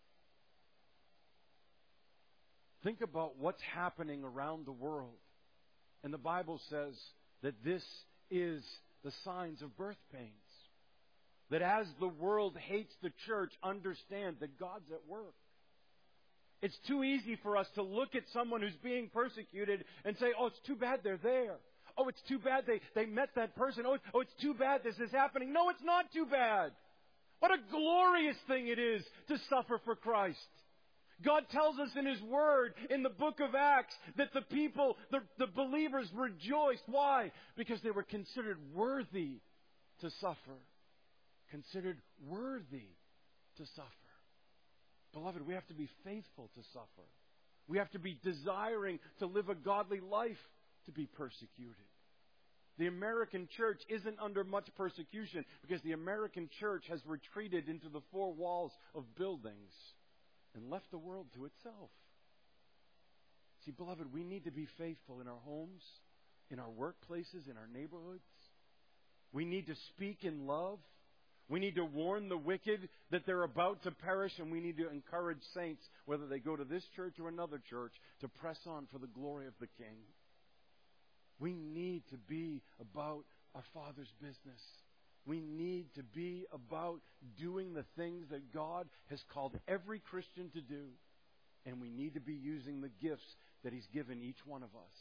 Think about what's happening around the world. And the Bible says that this is the signs of birth pains. That as the world hates the church, understand that God's at work. It's too easy for us to look at someone who's being persecuted and say, oh, it's too bad they're there. Oh, it's too bad they, they met that person. Oh, oh, it's too bad this is happening. No, it's not too bad. What a glorious thing it is to suffer for Christ. God tells us in His Word, in the book of Acts, that the people, the, the believers rejoiced. Why? Because they were considered worthy to suffer. Considered worthy to suffer. Beloved, we have to be faithful to suffer. We have to be desiring to live a godly life to be persecuted. The American church isn't under much persecution because the American church has retreated into the four walls of buildings and left the world to itself. See, beloved, we need to be faithful in our homes, in our workplaces, in our neighborhoods. We need to speak in love. We need to warn the wicked that they're about to perish, and we need to encourage saints, whether they go to this church or another church, to press on for the glory of the King. We need to be about our Father's business. We need to be about doing the things that God has called every Christian to do. And we need to be using the gifts that He's given each one of us.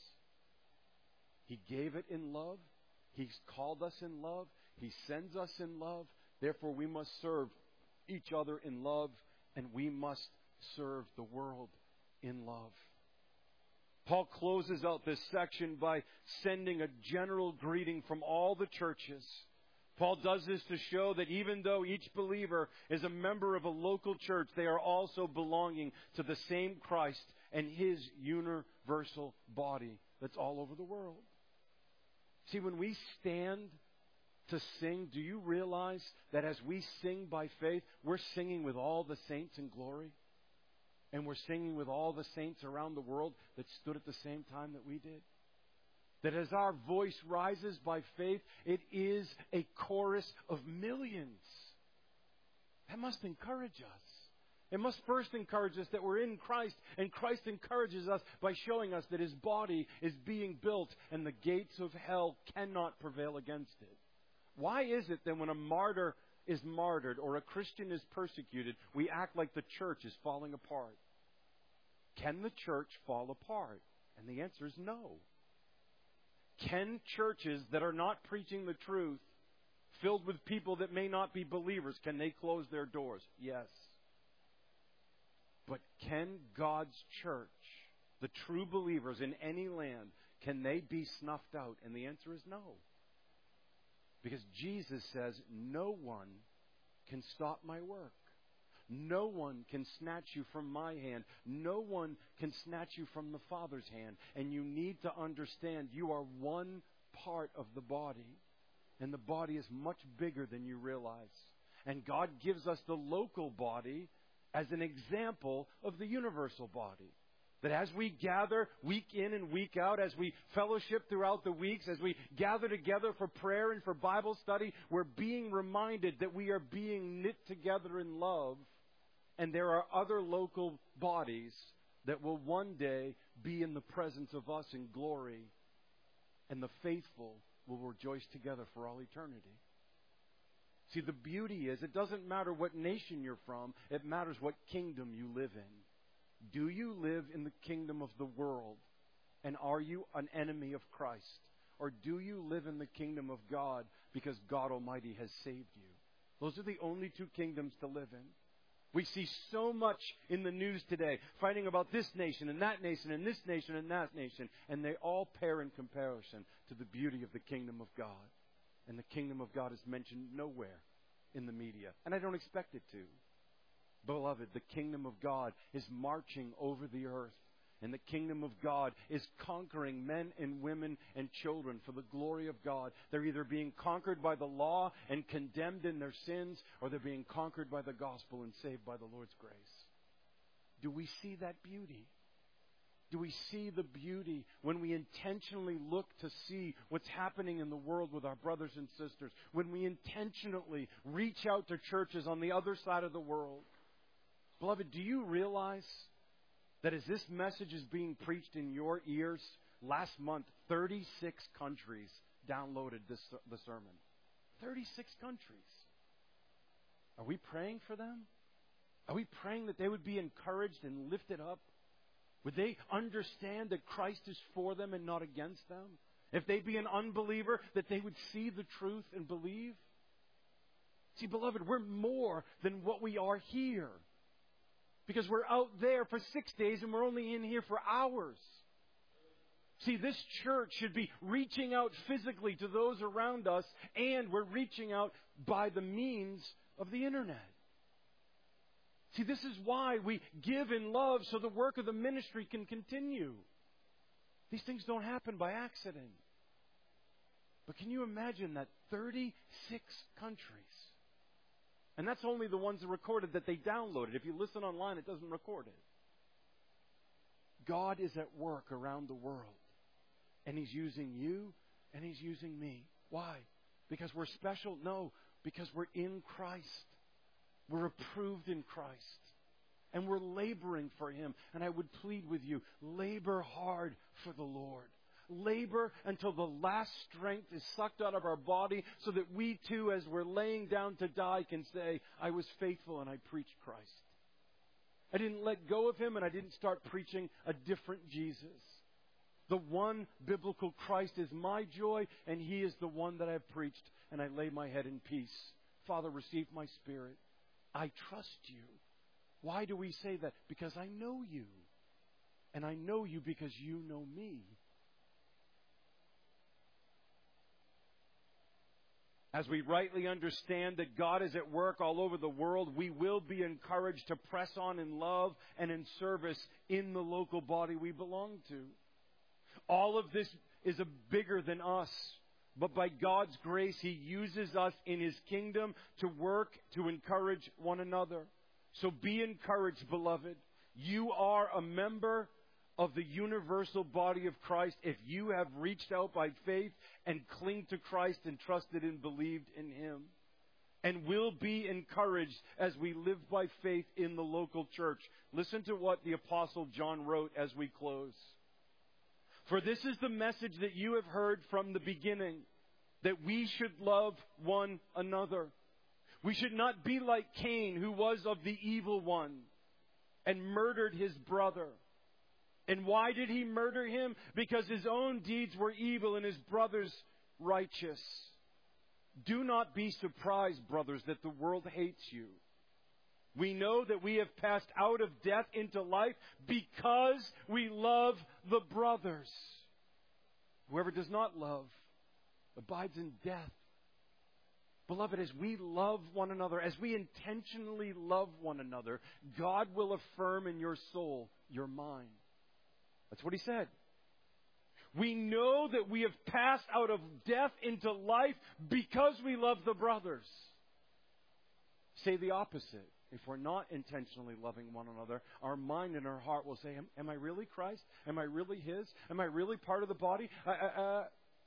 He gave it in love. He's called us in love. He sends us in love. Therefore, we must serve each other in love, and we must serve the world in love. Paul closes out this section by sending a general greeting from all the churches. Paul does this to show that even though each believer is a member of a local church, they are also belonging to the same Christ and His universal body that's all over the world. See, when we stand to sing, do you realize that as we sing by faith, we're singing with all the saints in glory? And we're singing with all the saints around the world that stood at the same time that we did? That as our voice rises by faith, it is a chorus of millions. That must encourage us. It must first encourage us that we're in Christ, and Christ encourages us by showing us that His body is being built and the gates of hell cannot prevail against it. Why is it that when a martyr is martyred or a Christian is persecuted, we act like the church is falling apart? Can the church fall apart? And the answer is no. Can churches that are not preaching the truth, filled with people that may not be believers, can they close their doors? Yes. But can God's church, the true believers in any land, can they be snuffed out? And the answer is no. Because Jesus says, no one can stop my work. No one can snatch you from my hand. No one can snatch you from the Father's hand. And you need to understand you are one part of the body. And the body is much bigger than you realize. And God gives us the local body as an example of the universal body. That as we gather week in and week out, as we fellowship throughout the weeks, as we gather together for prayer and for Bible study, we're being reminded that we are being knit together in love. And there are other local bodies that will one day be in the presence of us in glory. And the faithful will rejoice together for all eternity. See, the beauty is, it doesn't matter what nation you're from, it matters what kingdom you live in. Do you live in the kingdom of the world? And are you an enemy of Christ? Or do you live in the kingdom of God because God Almighty has saved you? Those are the only two kingdoms to live in. We see so much in the news today, fighting about this nation and that nation and this nation and that nation, and they all pair in comparison to the beauty of the kingdom of God. And the kingdom of God is mentioned nowhere in the media, and I don't expect it to. Beloved, the kingdom of God is marching over the earth. And the kingdom of God is conquering men and women and children for the glory of God. They're either being conquered by the law and condemned in their sins, or they're being conquered by the gospel and saved by the Lord's grace. Do we see that beauty? Do we see the beauty when we intentionally look to see what's happening in the world with our brothers and sisters? When we intentionally reach out to churches on the other side of the world? Beloved, do you realize that as this message is being preached in your ears, last month, thirty-six countries downloaded this the sermon. thirty-six countries. Are we praying for them? Are we praying that they would be encouraged and lifted up? Would they understand that Christ is for them and not against them? If they be an unbeliever, that they would see the truth and believe. See, beloved, we're more than what we are here. Because we're out there for six days and we're only in here for hours. See, this church should be reaching out physically to those around us, and we're reaching out by the means of the internet. See, this is why we give in love, so the work of the ministry can continue. These things don't happen by accident. But can you imagine that thirty-six countries, and that's only the ones that recorded that they downloaded. If you listen online, it doesn't record it. God is at work around the world. And He's using you, and He's using me. Why? Because we're special? No, because we're in Christ. We're approved in Christ. And we're laboring for Him. And I would plead with you, labor hard for the Lord. Labor until the last strength is sucked out of our body, so that we too, as we're laying down to die, can say, I was faithful and I preached Christ. I didn't let go of Him, and I didn't start preaching a different Jesus. The one biblical Christ is my joy, and He is the one that I've preached, and I lay my head in peace. Father, receive my spirit. I trust You. Why do we say that? Because I know You. And I know You because You know me. As we rightly understand that God is at work all over the world, we will be encouraged to press on in love and in service in the local body we belong to. All of this is a bigger than us. But by God's grace, He uses us in His kingdom to work, to encourage one another. So be encouraged, beloved. You are a member of the universal body of Christ if you have reached out by faith and cling to Christ and trusted and believed in Him. And will be encouraged as we live by faith in the local church. Listen to what the Apostle John wrote as we close. For this is the message that you have heard from the beginning, that we should love one another. We should not be like Cain, who was of the evil one and murdered his brother. And why did he murder him? Because his own deeds were evil and his brother's righteous. Do not be surprised, brothers, that the world hates you. We know that we have passed out of death into life because we love the brothers. Whoever does not love abides in death. Beloved, as we love one another, as we intentionally love one another, God will affirm in your soul your mind. That's what He said. We know that we have passed out of death into life because we love the brothers. Say the opposite. If we're not intentionally loving one another, our mind and our heart will say, am, am I really Christ? Am I really His? Am I really part of the body? Uh, uh, uh.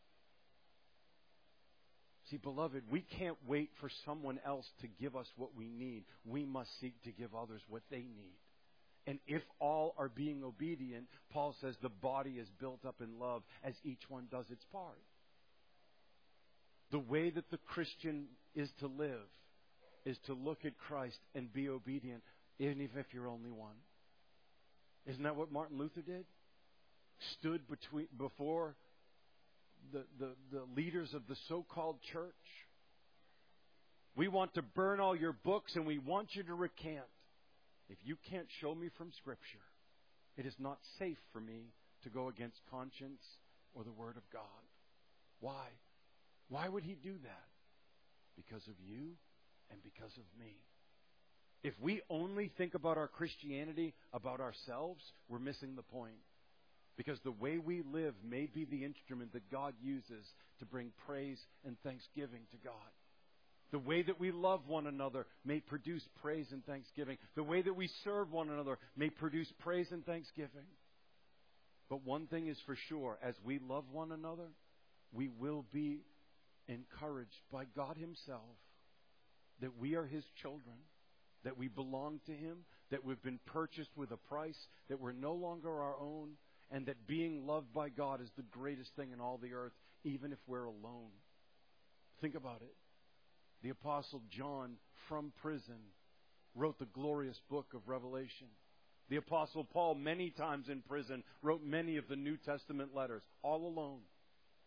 See, beloved, we can't wait for someone else to give us what we need. We must seek to give others what they need. And if all are being obedient, Paul says the body is built up in love as each one does its part. The way that the Christian is to live is to look at Christ and be obedient, even if you're only one. Isn't that what Martin Luther did? Stood between, before the, the, the leaders of the so-called church. We want to burn all your books and we want you to recant. If you can't show me from Scripture, it is not safe for me to go against conscience or the Word of God. Why? Why would he do that? Because of you and because of me. If we only think about our Christianity, about ourselves, we're missing the point. Because the way we live may be the instrument that God uses to bring praise and thanksgiving to God. The way that we love one another may produce praise and thanksgiving. The way that we serve one another may produce praise and thanksgiving. But one thing is for sure, as we love one another, we will be encouraged by God Himself that we are His children, that we belong to Him, that we've been purchased with a price, that we're no longer our own, and that being loved by God is the greatest thing in all the earth, even if we're alone. Think about it. The Apostle John, from prison, wrote the glorious book of Revelation. The Apostle Paul, many times in prison, wrote many of the New Testament letters, all alone.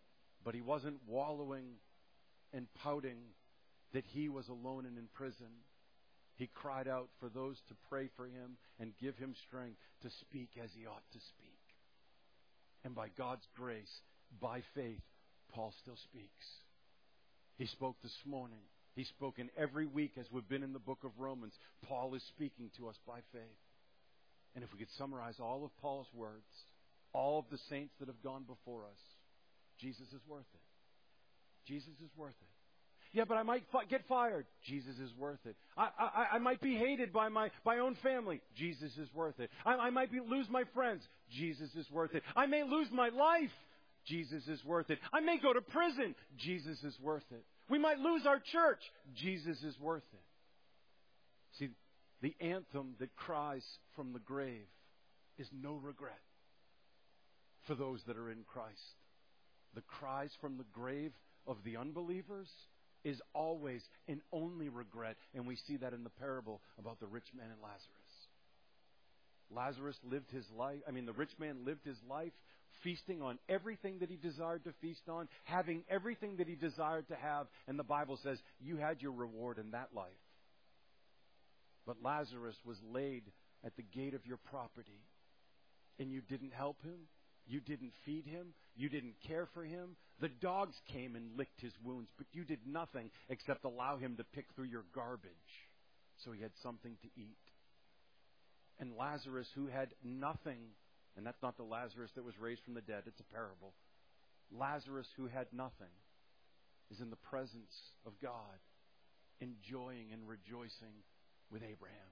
But he wasn't wallowing and pouting that he was alone and in prison. He cried out for those to pray for him and give him strength to speak as he ought to speak. And by God's grace, by faith, Paul still speaks. He spoke this morning. He's spoken every week as we've been in the book of Romans. Paul is speaking to us by faith. And if we could summarize all of Paul's words, all of the saints that have gone before us, Jesus is worth it. Jesus is worth it. Yeah, but I might fi- get fired. Jesus is worth it. I, I, I might be hated by my, my own family. Jesus is worth it. I, I might be, lose my friends. Jesus is worth it. I may lose my life. Jesus is worth it. I may go to prison. Jesus is worth it. We might lose our church. Jesus is worth it. See, the anthem that cries from the grave is no regret for those that are in Christ. The cries from the grave of the unbelievers is always and only regret. And we see that in the parable about the rich man and Lazarus. Lazarus lived his life, I mean the rich man lived his life feasting on everything that he desired to feast on, having everything that he desired to have. And the Bible says, you had your reward in that life. But Lazarus was laid at the gate of your property, and you didn't help him. You didn't feed him. You didn't care for him. The dogs came and licked his wounds, but you did nothing except allow him to pick through your garbage so he had something to eat. And Lazarus, who had nothing, and that's not the Lazarus that was raised from the dead, it's a parable. Lazarus, who had nothing, is in the presence of God, enjoying and rejoicing with Abraham.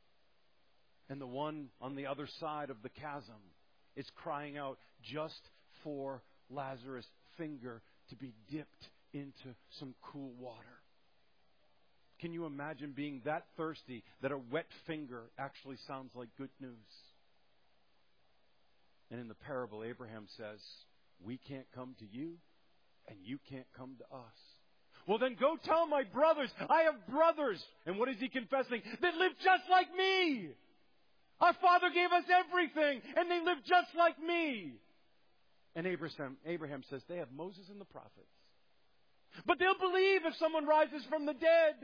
And the one on the other side of the chasm is crying out just for Lazarus' finger to be dipped into some cool water. Can you imagine being that thirsty that a wet finger actually sounds like good news? And in the parable, Abraham says, we can't come to you, and you can't come to us. Well, then go tell my brothers. I have brothers. And what is he confessing? That live just like me. Our Father gave us everything, and they live just like me. And Abraham, Abraham says, they have Moses and the prophets. But they'll believe if someone rises from the dead.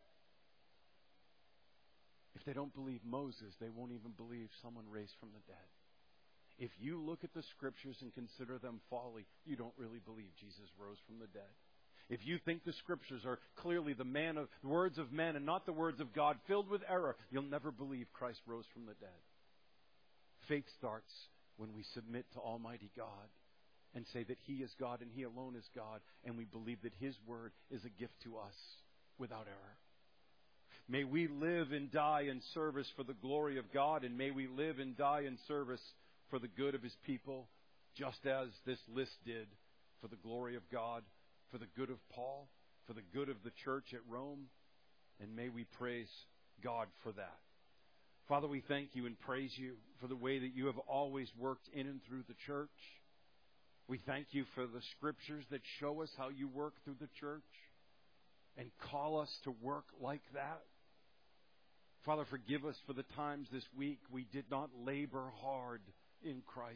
If they don't believe Moses, they won't even believe someone raised from the dead. If you look at the Scriptures and consider them folly, you don't really believe Jesus rose from the dead. If you think the Scriptures are clearly the man of the words of men and not the words of God, filled with error, you'll never believe Christ rose from the dead. Faith starts when we submit to Almighty God and say that He is God and He alone is God, and we believe that His word is a gift to us without error. May we live and die in service for the glory of God, and may we live and die in service for the good of His people, just as this list did for the glory of God, for the good of Paul, for the good of the church at Rome, and may we praise God for that. Father, we thank You and praise You for the way that You have always worked in and through the church. We thank You for the Scriptures that show us how You work through the church and call us to work like that. Father, forgive us for the times this week we did not labor hard in Christ.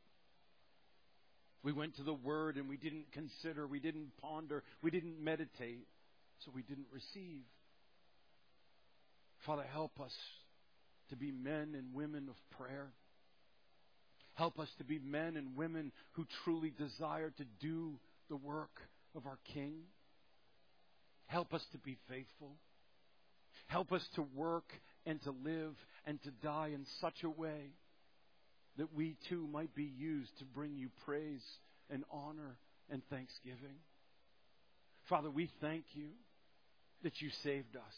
We went to the Word and we didn't consider, we didn't ponder, we didn't meditate, so we didn't receive. Father, help us to be men and women of prayer. Help us to be men and women who truly desire to do the work of our King. Help us to be faithful. Help us to work and to live and to die in such a way that we too might be used to bring You praise and honor and thanksgiving. Father, we thank You that You saved us.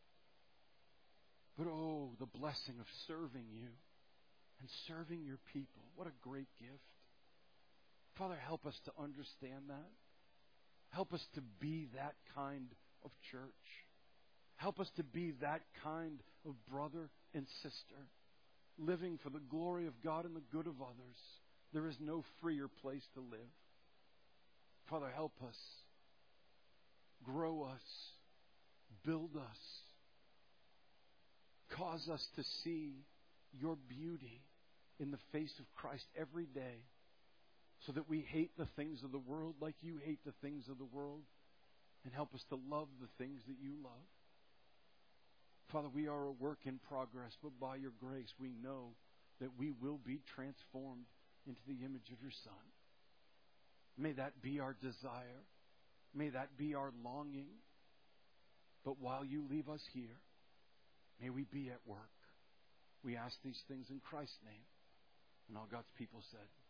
But oh, the blessing of serving You and serving Your people. What a great gift. Father, help us to understand that. Help us to be that kind of church. Help us to be that kind of brother and sister, living for the glory of God and the good of others. There is no freer place to live. Father, help us. Grow us. Build us. Cause us to see Your beauty in the face of Christ every day. so that we hate the things of the world like you hate the things of the world, and help us to love the things that you love. Father, we are a work in progress, but by your grace we know that we will be transformed into the image of your Son. May that be our desire. May that be our longing. But while you leave us here, may we be at work. We ask these things in Christ's name. And all God's people said,